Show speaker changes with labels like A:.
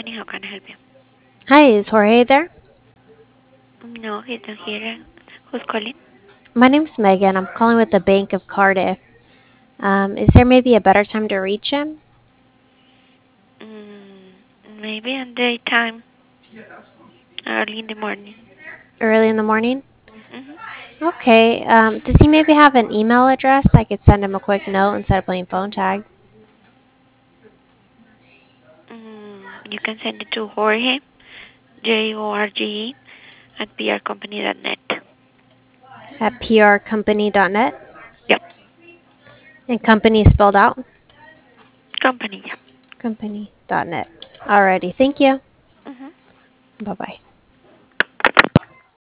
A: company. How can I help you?
B: Hi, is Jorge there?
A: No, he's not here. Who's calling?
B: My name's Megan. I'm calling with the Bank of Cardiff. Is there maybe a better time to reach him?
A: Maybe in daytime, early in the morning.
B: Early in the morning?
A: hmm
B: Okay. Does he maybe have an email address? I could send him a quick note instead of playing phone tag.
A: You can send it to Jorge, Jorge, at prcompany.net.
B: At prcompany.net?
A: Yep,
B: And company spelled out?
A: company, yeah.
B: Company.net. Alrighty. Thank you.
A: hmm
B: Bye bye.